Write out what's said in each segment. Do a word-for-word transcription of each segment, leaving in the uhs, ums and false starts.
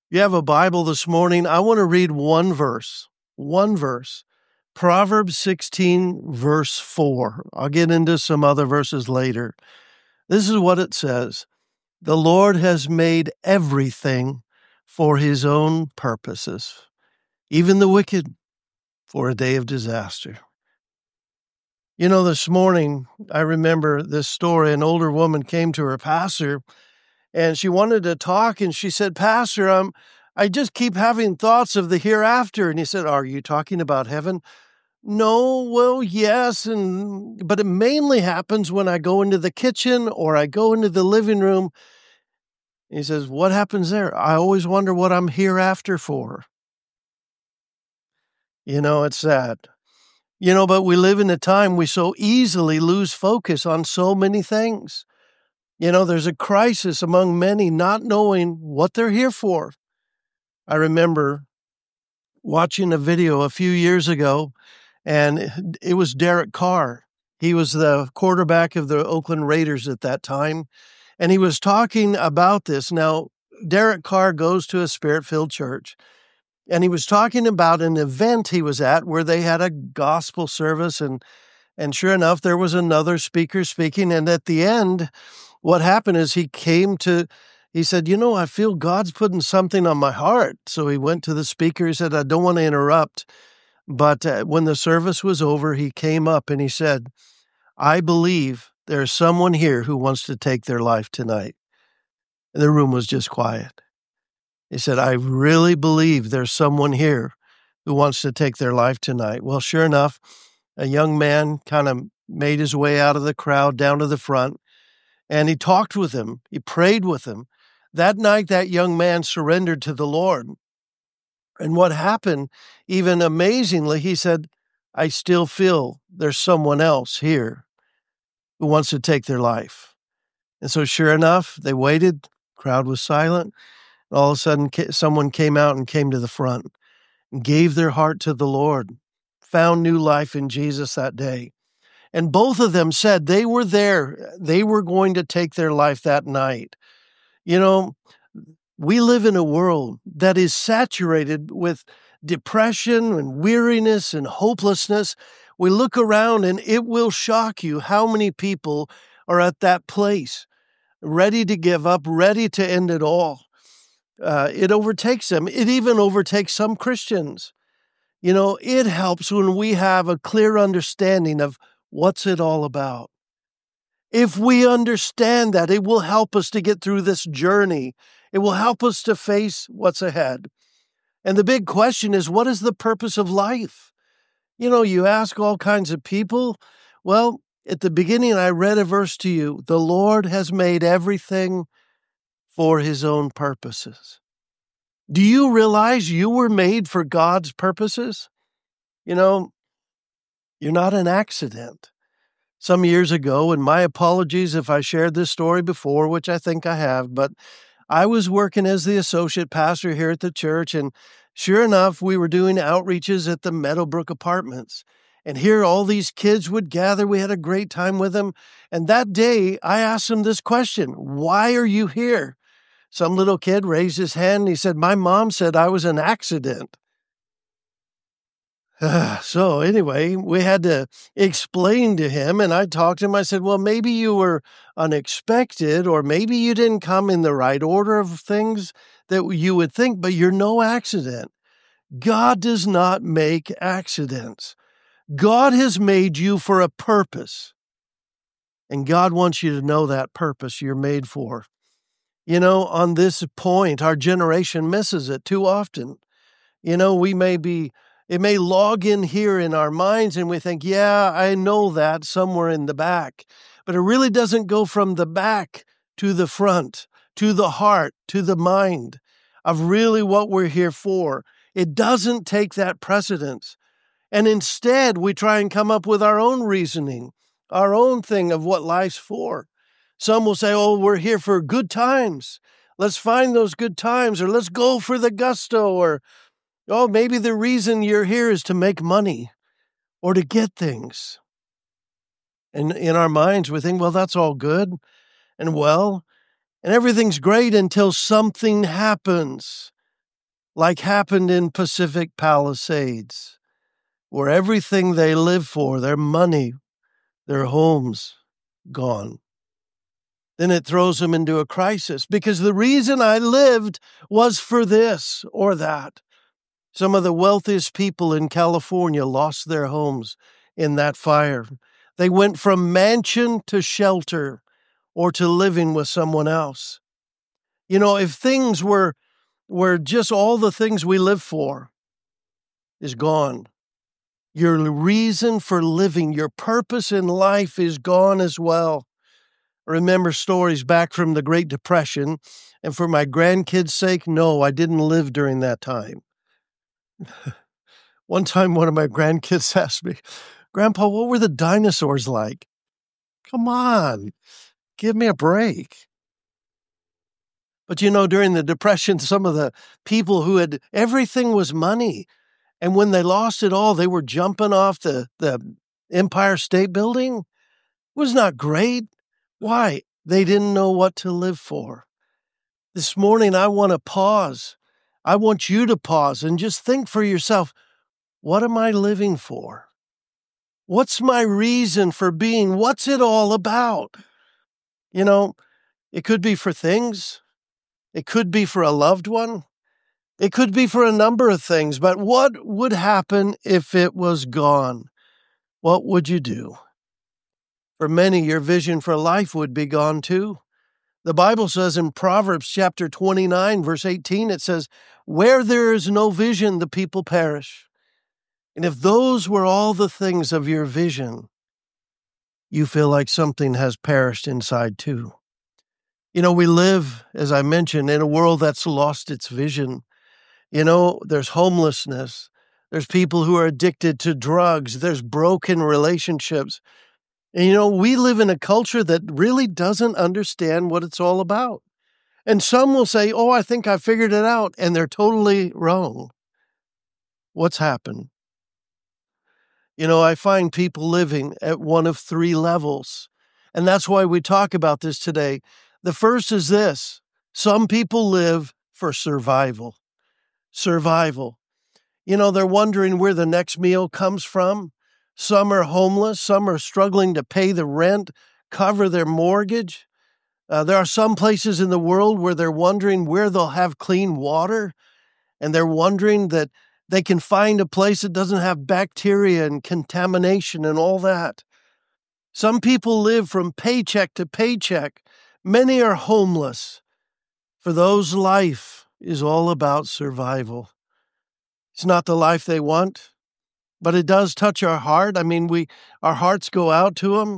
You have a Bible this morning. I want to read one verse, one verse. Proverbs sixteen, verse four. I'll get into some other verses later. This is what it says. The Lord has made everything for his own purposes, even the wicked for a day of disaster. You know, this morning, I remember this story. An older woman came to her pastor, and she wanted to talk, and she said, Pastor, um, I just keep having thoughts of the hereafter. And he said, are you talking about heaven? No, well, yes, and but it mainly happens when I go into the kitchen or I go into the living room. He says, what happens there? I always wonder what I'm hereafter for. You know, it's sad. You know, but we live in a time we so easily lose focus on so many things. You know, there's a crisis among many not knowing what they're here for. I remember watching a video a few years ago, and it was Derek Carr. He was the quarterback of the Oakland Raiders at that time, and he was talking about this. Now, Derek Carr goes to a Spirit-filled church, and he was talking about an event he was at where they had a gospel service, and and sure enough, there was another speaker speaking, and at the end, what happened is he came to, he said, you know, I feel God's putting something on my heart. So he went to the speaker. He said, I don't want to interrupt. But uh, when the service was over, he came up and he said, I believe there's someone here who wants to take their life tonight. And the room was just quiet. He said, I really believe there's someone here who wants to take their life tonight. Well, sure enough, a young man kind of made his way out of the crowd down to the front. And he talked with him. He prayed with him. That night, that young man surrendered to the Lord. And what happened, even amazingly, he said, I still feel there's someone else here who wants to take their life. And so sure enough, they waited. Crowd was silent. All of a sudden, someone came out and came to the front and gave their heart to the Lord, found new life in Jesus that day. And both of them said they were there. They were going to take their life that night. You know, we live in a world that is saturated with depression and weariness and hopelessness. We look around and it will shock you how many people are at that place, ready to give up, ready to end it all. Uh, it overtakes them. It even overtakes some Christians. You know, it helps when we have a clear understanding of what's it all about? If we understand that, it will help us to get through this journey. It will help us to face what's ahead. And the big question is, what is the purpose of life? You know, you ask all kinds of people. Well, at the beginning, I read a verse to you. The Lord has made everything for his own purposes. Do you realize you were made for God's purposes? You know, you're not an accident. Some years ago, and my apologies if I shared this story before, which I think I have, but I was working as the associate pastor here at the church, and sure enough, we were doing outreaches at the Meadowbrook Apartments. And here all these kids would gather. We had a great time with them. And that day, I asked them this question, why are you here? Some little kid raised his hand, and he said, my mom said I was an accident. So anyway, we had to explain to him, and I talked to him. I said, well, maybe you were unexpected, or maybe you didn't come in the right order of things that you would think, but you're no accident. God does not make accidents. God has made you for a purpose, and God wants you to know that purpose you're made for. You know, on this point, our generation misses it too often. You know, we may be It may log in here in our minds and we think, yeah, I know that somewhere in the back. But it really doesn't go from the back to the front, to the heart, to the mind of really what we're here for. It doesn't take that precedence. And instead, we try and come up with our own reasoning, our own thing of what life's for. Some will say, oh, we're here for good times. Let's find those good times, or let's go for the gusto, or oh, maybe the reason you're here is to make money or to get things. And in our minds, we think, well, that's all good and well, and everything's great until something happens. like happened in Pacific Palisades, where everything they live for, their money, their homes, gone. Then it throws them into a crisis because the reason I lived was for this or that. Some of the wealthiest people in California lost their homes in that fire. They went from mansion to shelter or to living with someone else. You know, if things were, were just all the things we live for is gone, your reason for living, your purpose in life is gone as well. I remember stories back from the Great Depression, and for my grandkids' sake, no, I didn't live during that time. One time, one of my grandkids asked me, Grandpa, what were the dinosaurs like? Come on, give me a break. But you know, during the Depression, some of the people who had, everything was money. And when they lost it all, they were jumping off the, the Empire State Building. It was not great. Why? They didn't know what to live for. This morning, I want to pause. I want you to pause and just think for yourself, what am I living for? What's my reason for being? What's it all about? You know, it could be for things. It could be for a loved one. It could be for a number of things, but what would happen if it was gone? What would you do? For many, your vision for life would be gone too. The Bible says in Proverbs chapter twenty-nine, verse eighteen, it says, where there is no vision, the people perish. And if those were all the things of your vision, you feel like something has perished inside too. You know, we live, as I mentioned, in a world that's lost its vision. You know, there's homelessness. There's people who are addicted to drugs. There's broken relationships. And, you know, we live in a culture that really doesn't understand what it's all about. And some will say, oh, I think I figured it out. And they're totally wrong. What's happened? You know, I find people living at one of three levels. And that's why we talk about this today. The first is this. Some people live for survival. Survival. You know, they're wondering where the next meal comes from. Some are homeless. Some are struggling to pay the rent, cover their mortgage. Uh, there are some places in the world where they're wondering where they'll have clean water. And they're wondering that they can find a place that doesn't have bacteria and contamination and all that. Some people live from paycheck to paycheck. Many are homeless. For those, life is all about survival. It's not the life they want, but it does touch our heart. I mean, we our hearts go out to them.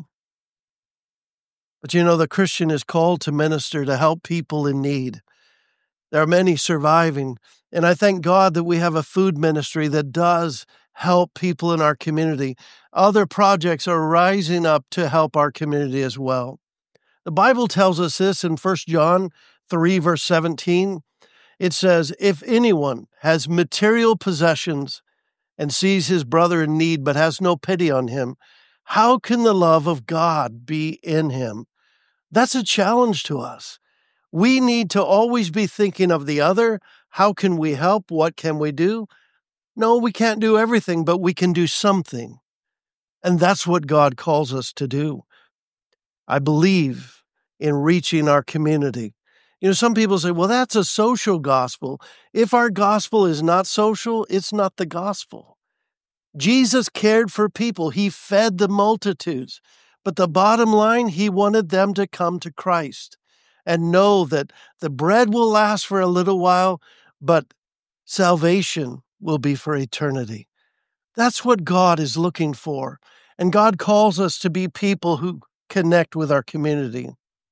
But you know, the Christian is called to minister, to help people in need. There are many surviving, and I thank God that we have a food ministry that does help people in our community. Other projects are rising up to help our community as well. The Bible tells us this in First John three, verse seventeen. It says, if anyone has material possessions and sees his brother in need but has no pity on him, how can the love of God be in him? That's a challenge to us. We need to always be thinking of the other. How can we help? What can we do? No, we can't do everything, but we can do something. And that's what God calls us to do. I believe in reaching our community. You know, some people say, well, that's a social gospel. If our gospel is not social, it's not the gospel. Jesus cared for people. He fed the multitudes. But the bottom line, he wanted them to come to Christ and know that the bread will last for a little while, but salvation will be for eternity. That's what God is looking for. And God calls us to be people who connect with our community.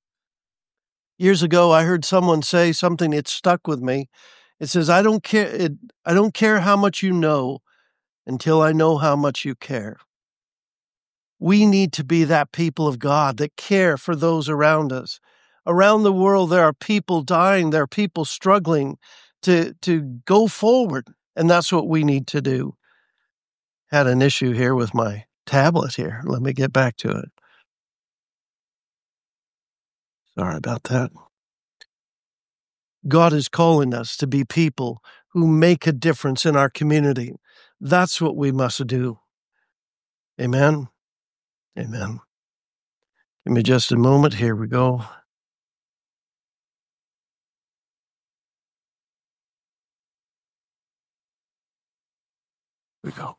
Years ago, I heard someone say something that stuck with me. It says, I don't care, it, I don't care how much you know until I know how much you care. We need to be that people of God that care for those around us. Around the world, there are people dying. There are people struggling to, to go forward. And that's what we need to do. Had an issue here with my tablet here. Let me get back to it. Sorry about that. God is calling us to be people who make a difference in our community. That's what we must do. Amen. Amen. Give me just a moment. Here we go. Here we go.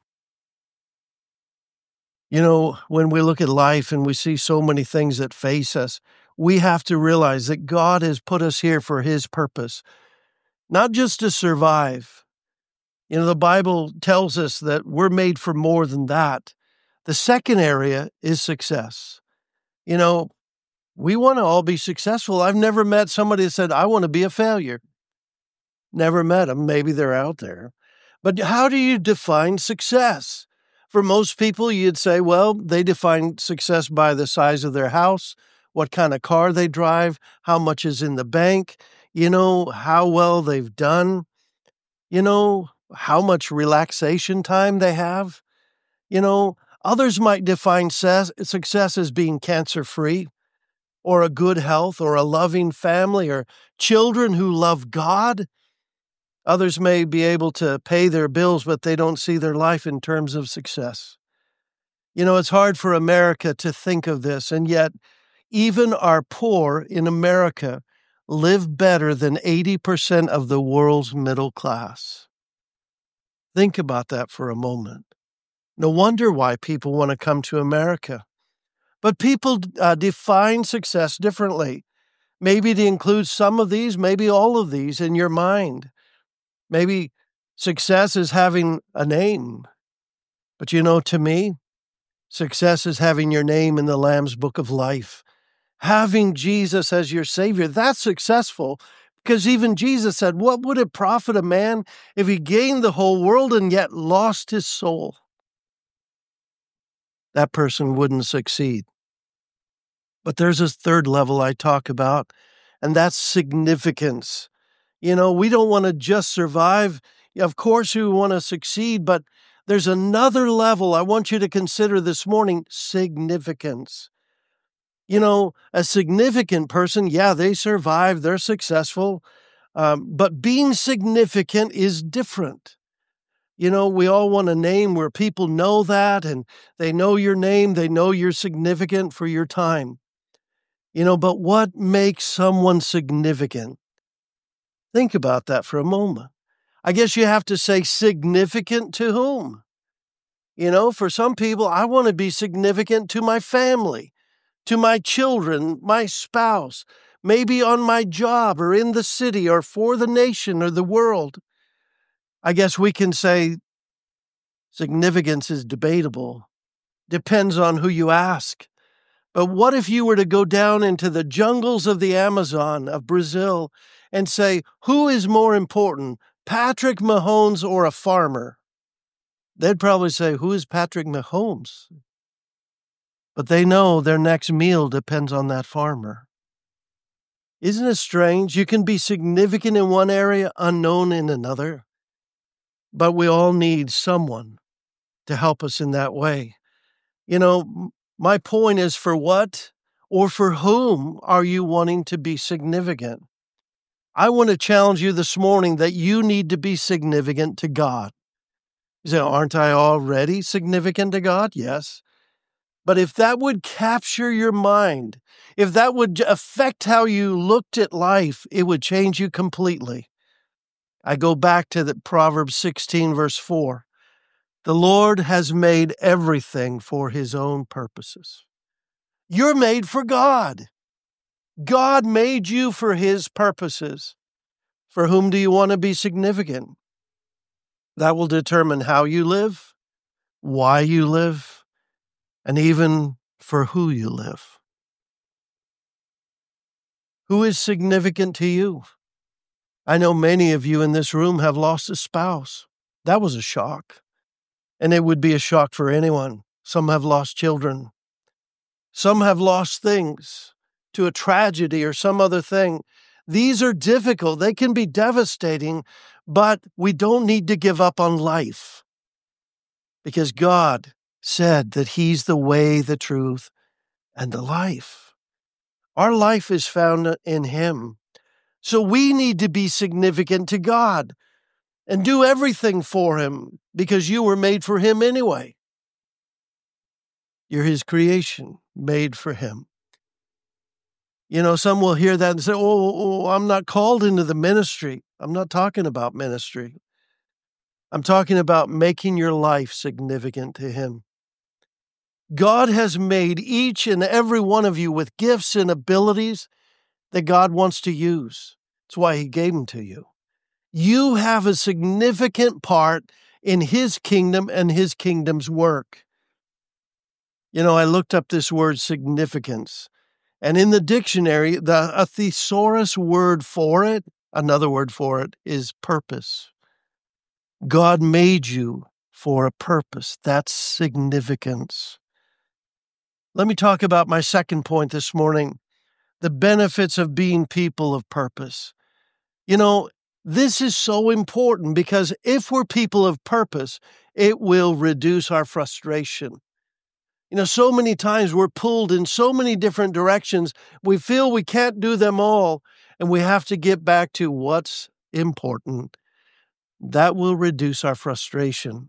You know, when we look at life and we see so many things that face us, we have to realize that God has put us here for His purpose, not just to survive. You know, the Bible tells us that we're made for more than that. The second area is success. You know, we want to all be successful. I've never met somebody that said, I want to be a failure. Never met them. Maybe they're out there. But how do you define success? For most people, you'd say, well, they define success by the size of their house, what kind of car they drive, how much is in the bank, you know, how well they've done, you know, how much relaxation time they have. You know, others might define ses- success as being cancer-free, or a good health, or a loving family, or children who love God. Others may be able to pay their bills, but they don't see their life in terms of success. You know, it's hard for America to think of this, and yet even our poor in America live better than eighty percent of the world's middle class. Think about that for a moment. No wonder why people want to come to America. But people uh, define success differently. Maybe to include some of these, maybe all of these in your mind. Maybe success is having a name. But you know, to me, success is having your name in the Lamb's Book of Life. Having Jesus as your Savior, that's successful. Because even Jesus said, what would it profit a man if he gained the whole world and yet lost his soul? That person wouldn't succeed. But there's this third level I talk about, and that's significance. You know, we don't want to just survive. Of course, we want to succeed, but there's another level I want you to consider this morning: significance. You know, a significant person, yeah, they survive, they're successful, um, but being significant is different. You know, we all want a name where people know that, and they know your name, they know you're significant for your time. You know, but what makes someone significant? Think about that for a moment. I guess you have to say significant to whom? You know, for some people, I want to be significant to my family, to my children, my spouse, maybe on my job or in the city or for the nation or the world. I guess we can say significance is debatable. Depends on who you ask. But what if you were to go down into the jungles of the Amazon of Brazil and say, who is more important, Patrick Mahomes or a farmer? They'd probably say, who is Patrick Mahomes? But they know their next meal depends on that farmer. Isn't it strange? You can be significant in one area, unknown in another. But we all need someone to help us in that way. You know, my point is, for what or for whom are you wanting to be significant? I want to challenge you this morning that you need to be significant to God. You say, aren't I already significant to God? Yes. But if that would capture your mind, if that would affect how you looked at life, it would change you completely. I go back to the Proverbs sixteen, verse four. The Lord has made everything for His own purposes. You're made for God. God made you for His purposes. For whom do you want to be significant? That will determine how you live, why you live, and even for who you live. Who is significant to you? I know many of you in this room have lost a spouse. That was a shock. And it would be a shock for anyone. Some have lost children. Some have lost things to a tragedy or some other thing. These are difficult. They can be devastating, but we don't need to give up on life, because God said that He's the way, the truth, and the life. Our life is found in Him. So we need to be significant to God. and do everything for him because you were made for him anyway. You're his creation, made for him. You know, some will hear that and say, oh, oh, I'm not called into the ministry. I'm not talking about ministry. I'm talking about making your life significant to him. God has made each and every one of you with gifts and abilities that God wants to use. That's why he gave them to you. You have a significant part in his kingdom and his kingdom's work. You know, I looked up this word significance, and in the dictionary, the a thesaurus word for it, another word for it, is purpose. God made you for a purpose. That's significance. Let me talk about my second point this morning, the benefits of being people of purpose. You know, this is so important because if we're people of purpose, it will reduce our frustration. You know, so many times we're pulled in so many different directions, we feel we can't do them all, and we have to get back to what's important. That will reduce our frustration.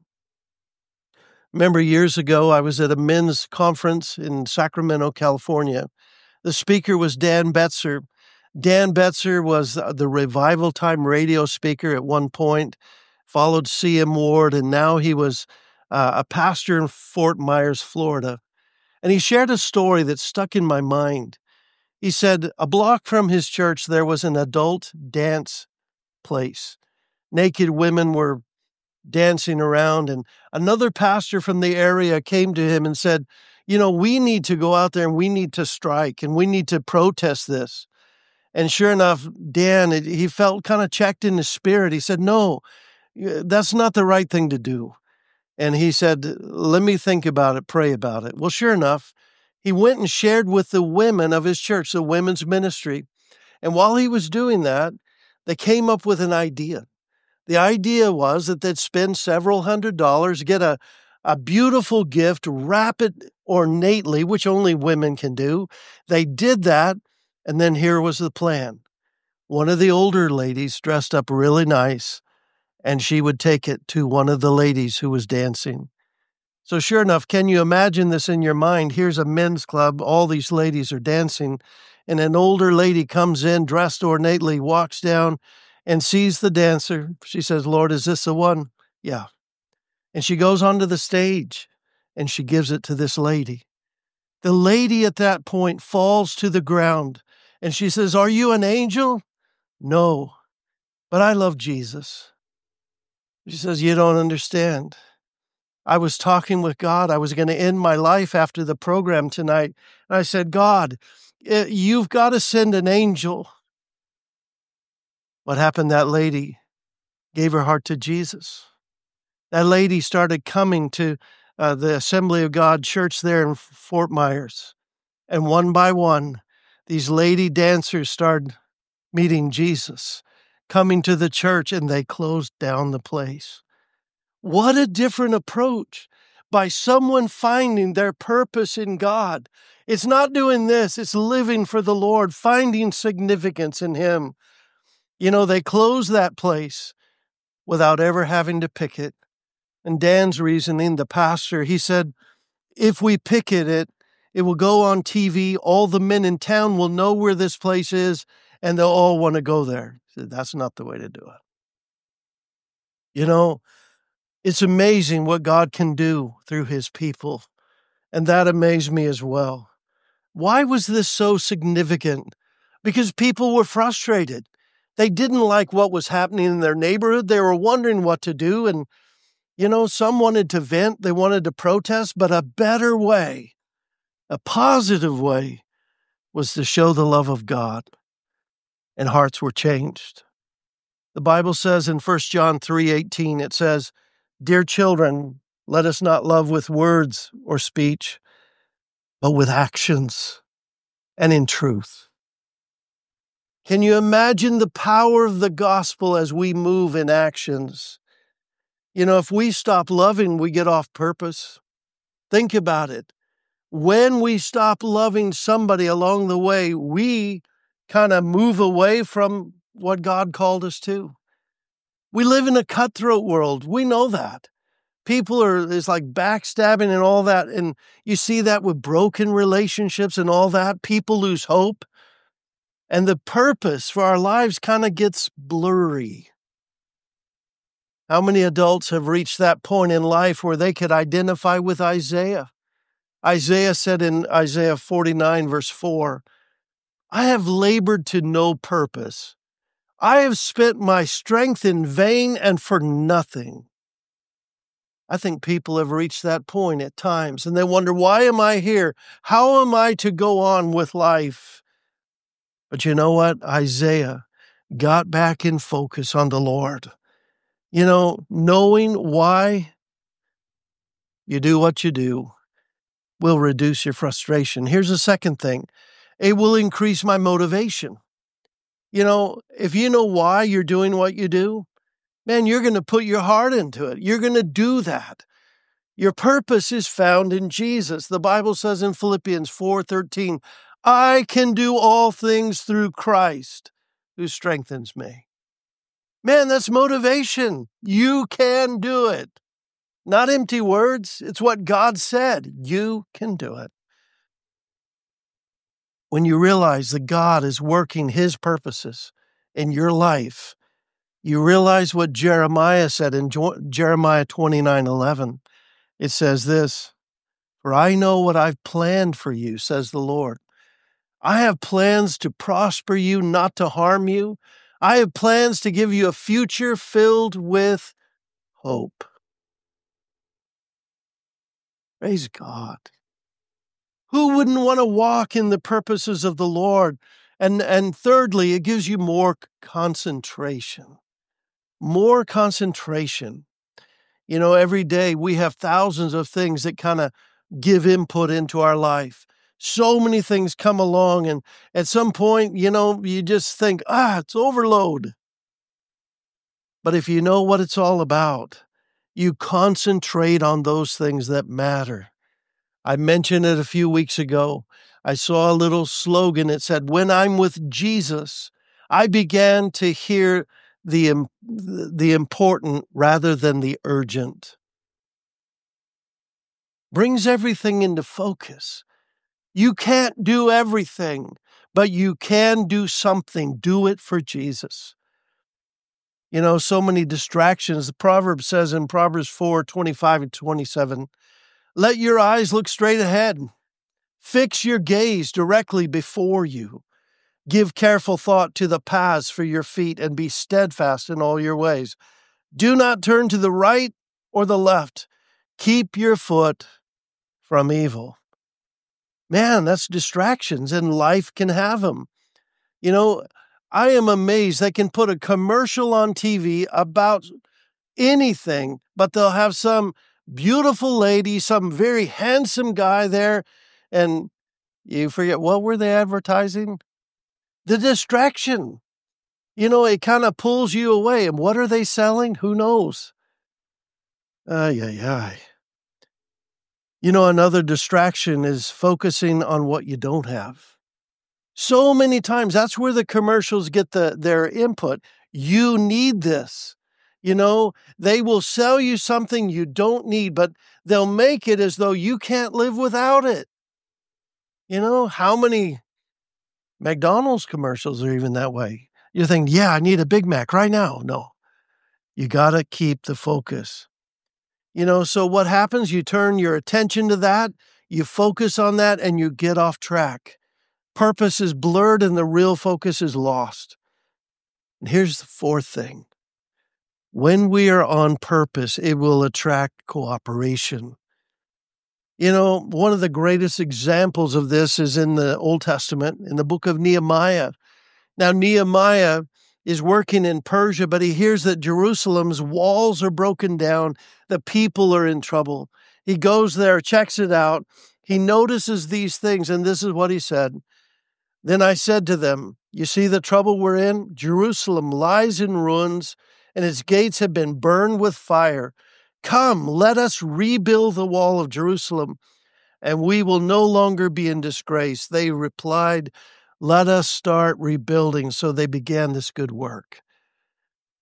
Remember years ago, I was at a men's conference in Sacramento, California. The speaker was Dan Betzer. Dan Betzer was the Revival Time radio speaker at one point, followed C M Ward, and now he was uh, a pastor in Fort Myers, Florida. And he shared a story that stuck in my mind. He said, a block from his church, there was an adult dance place. Naked women were dancing around, and another pastor from the area came to him and said, you know, we need to go out there and we need to strike and we need to protest this. And sure enough, Dan, he felt kind of checked in his spirit. He said, no, that's not the right thing to do. And he said, let me think about it, pray about it. Well, sure enough, he went and shared with the women of his church, the women's ministry. And while he was doing that, they came up with an idea. The idea was that they'd spend several hundred dollars, get a, a beautiful gift, wrap it ornately, which only women can do. They did that, and then here was the plan. One of the older ladies dressed up really nice, and she would take it to one of the ladies who was dancing. So sure enough, can you imagine this in your mind? Here's a men's club, all these ladies are dancing, and an older lady comes in, dressed ornately, walks down, and sees the dancer. She says, Lord, is this the one? Yeah. And she goes onto the stage and she gives it to this lady. The lady at that point falls to the ground and she says, are you an angel? No, but I love Jesus. She says, you don't understand. I was talking with God. I was going to end my life after the program tonight. And I said, God, you've got to send an angel. What happened? That lady gave her heart to Jesus. That lady started coming to uh, the Assembly of God church there in Fort Myers. And one by one, these lady dancers started meeting Jesus, coming to the church, and they closed down the place. What a different approach by someone finding their purpose in God. It's not doing this. It's living for the Lord, finding significance in him. You know, they closed that place without ever having to picket. And Dan's reasoning, the pastor, he said, if we picket it, it will go on T V. All the men in town will know where this place is, and they'll all want to go there. He said, that's not the way to do it. You know, it's amazing what God can do through his people. And that amazed me as well. Why was this so significant? Because people were frustrated. They didn't like what was happening in their neighborhood. They were wondering what to do. And, you know, some wanted to vent. They wanted to protest. But a better way, a positive way, was to show the love of God. And hearts were changed. The Bible says in First John three eighteen, it says, dear children, let us not love with words or speech, but with actions and in truth. Can you imagine the power of the gospel as we move in actions? You know, if we stop loving, we get off purpose. Think about it. When we stop loving somebody along the way, we kind of move away from what God called us to. We live in a cutthroat world. We know that. People are, it's like backstabbing and all that. And you see that with broken relationships and all that. People lose hope. And the purpose for our lives kind of gets blurry. How many adults have reached that point in life where they could identify with Isaiah? Isaiah said in Isaiah forty-nine, verse four, I have labored to no purpose. I have spent my strength in vain and for nothing. I think people have reached that point at times, and they wonder, why am I here? How am I to go on with life? But you know what? Isaiah got back in focus on the Lord. You know, knowing why you do what you do will reduce your frustration. Here's the second thing. It will increase my motivation. You know, if you know why you're doing what you do, man, you're going to put your heart into it. You're going to do that. Your purpose is found in Jesus. The Bible says in Philippians four thirteen, I can do all things through Christ who strengthens me. Man, that's motivation. You can do it. Not empty words. It's what God said. You can do it. When you realize that God is working His purposes in your life, you realize what Jeremiah said in Jeremiah twenty-nine eleven. It says this, for I know what I've planned for you, says the Lord. I have plans to prosper you, not to harm you. I have plans to give you a future filled with hope. Praise God. Who wouldn't want to walk in the purposes of the Lord? And, and thirdly, it gives you more concentration. More concentration. You know, every day we have thousands of things that kind of give input into our life. So many things come along, and at some point, you know, you just think, ah, it's overload. But if you know what it's all about, you concentrate on those things that matter. I mentioned it a few weeks ago. I saw a little slogan. It said, when I'm with Jesus, I began to hear the, the important rather than the urgent. Brings everything into focus. You can't do everything, but you can do something. Do it for Jesus. You know, so many distractions. The proverb says in Proverbs four twenty-five and twenty-seven, let your eyes look straight ahead. Fix your gaze directly before you. Give careful thought to the paths for your feet and be steadfast in all your ways. Do not turn to the right or the left. Keep your foot from evil. Man, that's distractions, and life can have them. You know, I am amazed they can put a commercial on T V about anything, but they'll have some beautiful lady, some very handsome guy there, and you forget, what were they advertising? The distraction. You know, it kind of pulls you away. And what are they selling? Who knows? Ay, ay, ay. You know, another distraction is focusing on what you don't have. So many times, that's where the commercials get the, their input. You need this. You know, they will sell you something you don't need, but they'll make it as though you can't live without it. You know, how many McDonald's commercials are even that way? You think, yeah, I need a Big Mac right now. No, you got to keep the focus. You know, so what happens? You turn your attention to that, you focus on that, and you get off track. Purpose is blurred and the real focus is lost. And here's the fourth thing. When we are on purpose, it will attract cooperation. You know, one of the greatest examples of this is in the Old Testament, in the book of Nehemiah. Now, Nehemiah is working in Persia, but he hears that Jerusalem's walls are broken down. The people are in trouble. He goes there, checks it out. He notices these things, and this is what he said. Then I said to them, you see the trouble we're in? Jerusalem lies in ruins, and its gates have been burned with fire. Come, let us rebuild the wall of Jerusalem, and we will no longer be in disgrace. They replied, let us start rebuilding. So they began this good work.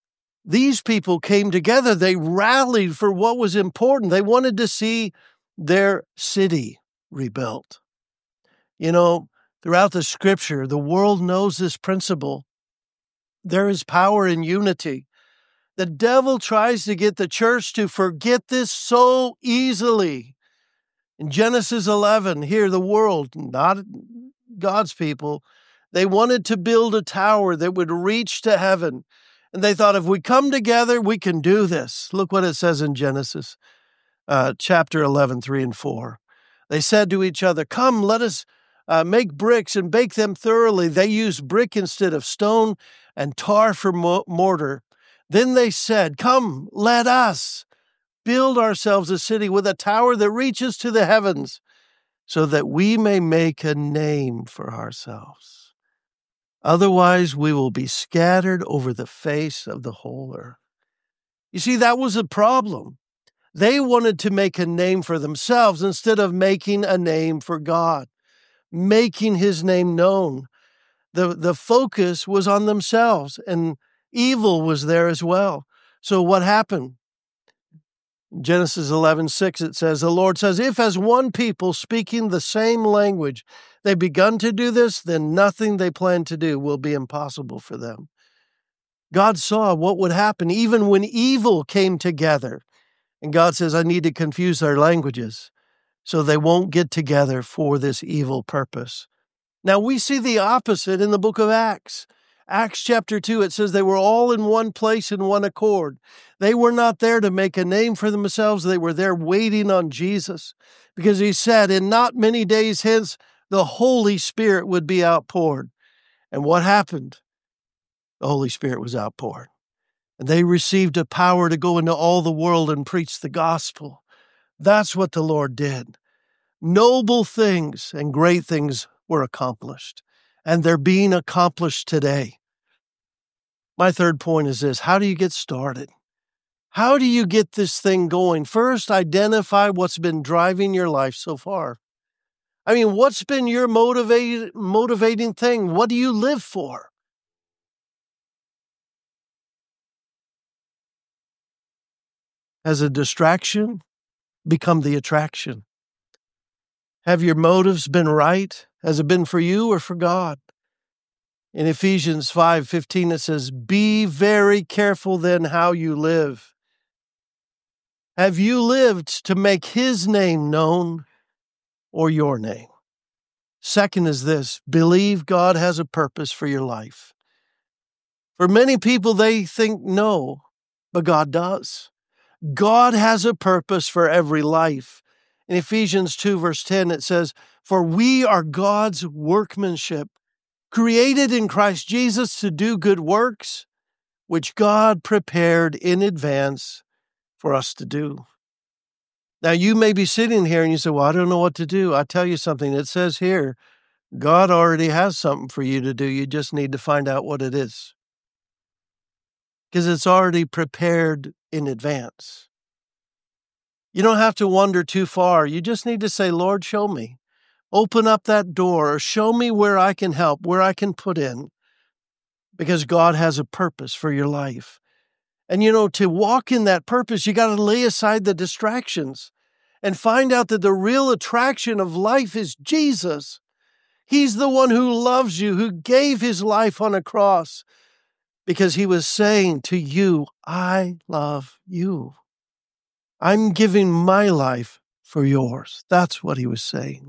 These people came together. They rallied for what was important. They wanted to see their city rebuilt. You know, throughout the scripture, the world knows this principle. There is power in unity. The devil tries to get the church to forget this so easily. In Genesis eleven, here the world, not God's people, they wanted to build a tower that would reach to heaven. And they thought, if we come together, we can do this. Look what it says in Genesis uh, chapter eleven, three and four. They said to each other, come, let us uh, make bricks and bake them thoroughly. They used brick instead of stone and tar for mo- mortar. Then they said, come, let us build ourselves a city with a tower that reaches to the heavens, so that we may make a name for ourselves. Otherwise, we will be scattered over the face of the whole earth. You see, that was a problem. They wanted to make a name for themselves instead of making a name for God, making his name known. The, the focus was on themselves, and evil was there as well. So what happened? Genesis eleven six, it says, the Lord says, if as one people speaking the same language, they've begun to do this, then nothing they plan to do will be impossible for them. God saw what would happen even when evil came together. And God says, I need to confuse their languages so they won't get together for this evil purpose. Now we see the opposite in the book of Acts. Acts chapter two, it says they were all in one place in one accord. They were not there to make a name for themselves. They were there waiting on Jesus, because he said, in not many days hence, the Holy Spirit would be outpoured. And what happened? The Holy Spirit was outpoured. And they received a power to go into all the world and preach the gospel. That's what the Lord did. Noble things and great things were accomplished, and they're being accomplished today. My third point is this: how do you get started? How do you get this thing going? First, identify what's been driving your life so far. I mean, what's been your motivate, motivating thing? What do you live for? Has a distraction become the attraction? Have your motives been right? Has it been for you or for God? In Ephesians five fifteen, it says, be very careful then how you live. Have you lived to make his name known or your name? Second is this: believe God has a purpose for your life. For many people, they think no, but God does. God has a purpose for every life. In Ephesians two, verse ten, it says, for we are God's workmanship, created in Christ Jesus to do good works, which God prepared in advance for us to do. Now, you may be sitting here and you say, well, I don't know what to do. I tell you something. It says here, God already has something for you to do. You just need to find out what it is, because it's already prepared in advance. You don't have to wander too far. You just need to say, Lord, show me. Open up that door, or show me where I can help, where I can put in, because God has a purpose for your life. And, you know, to walk in that purpose, you got to lay aside the distractions and find out that the real attraction of life is Jesus. He's the one who loves you, who gave his life on a cross, because he was saying to you, I love you. I'm giving my life for yours. That's what he was saying.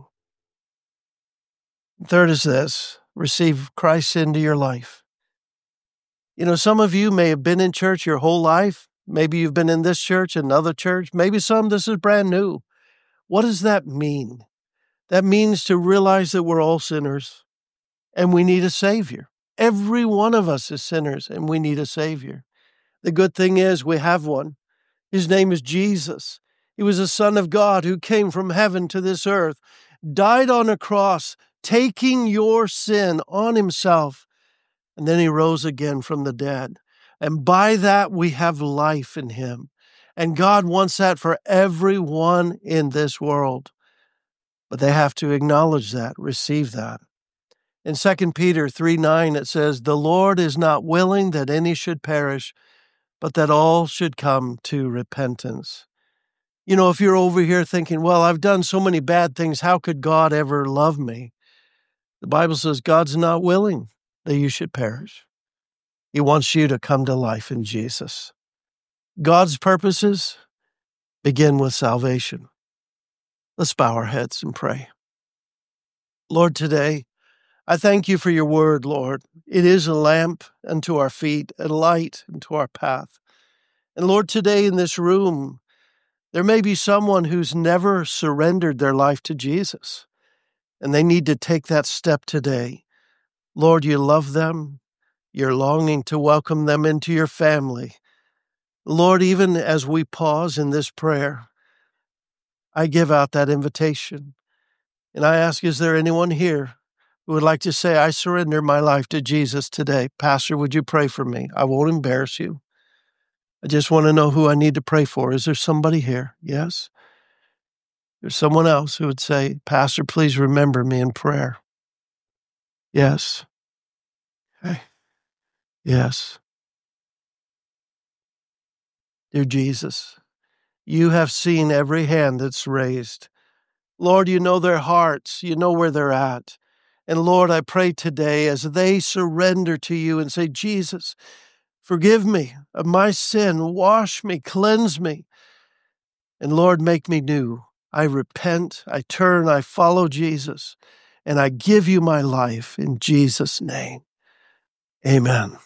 Third is this: receive Christ into your life. You know, some of you may have been in church your whole life. Maybe you've been in this church, another church. Maybe some, this is brand new. What does that mean? That means to realize that we're all sinners and we need a Savior. Every one of us is sinners and we need a Savior. The good thing is we have one. His name is Jesus. He was a Son of God who came from heaven to this earth, died on a cross, taking your sin on himself, and then he rose again from the dead. And by that, we have life in him. And God wants that for everyone in this world. But they have to acknowledge that, receive that. In Second Peter three nine, it says, the Lord is not willing that any should perish, but that all should come to repentance. You know, if you're over here thinking, well, I've done so many bad things, how could God ever love me? The Bible says God's not willing that you should perish. He wants you to come to life in Jesus. God's purposes begin with salvation. Let's bow our heads and pray. Lord, today, I thank you for your word, Lord. It is a lamp unto our feet, a light unto our path. And Lord, today in this room, there may be someone who's never surrendered their life to Jesus, and they need to take that step today. Lord, you love them. You're longing to welcome them into your family. Lord, even as we pause in this prayer, I give out that invitation. And I ask, is there anyone here who would like to say, I surrender my life to Jesus today? Pastor, would you pray for me? I won't embarrass you. I just want to know who I need to pray for. Is there somebody here? Yes? There's someone else who would say, Pastor, please remember me in prayer. Yes. Okay. Yes. Dear Jesus, you have seen every hand that's raised. Lord, you know their hearts. You know where they're at. And Lord, I pray today as they surrender to you and say, Jesus, forgive me of my sin. Wash me, cleanse me. And Lord, make me new. I repent, I turn, I follow Jesus, and I give you my life in Jesus' name. Amen.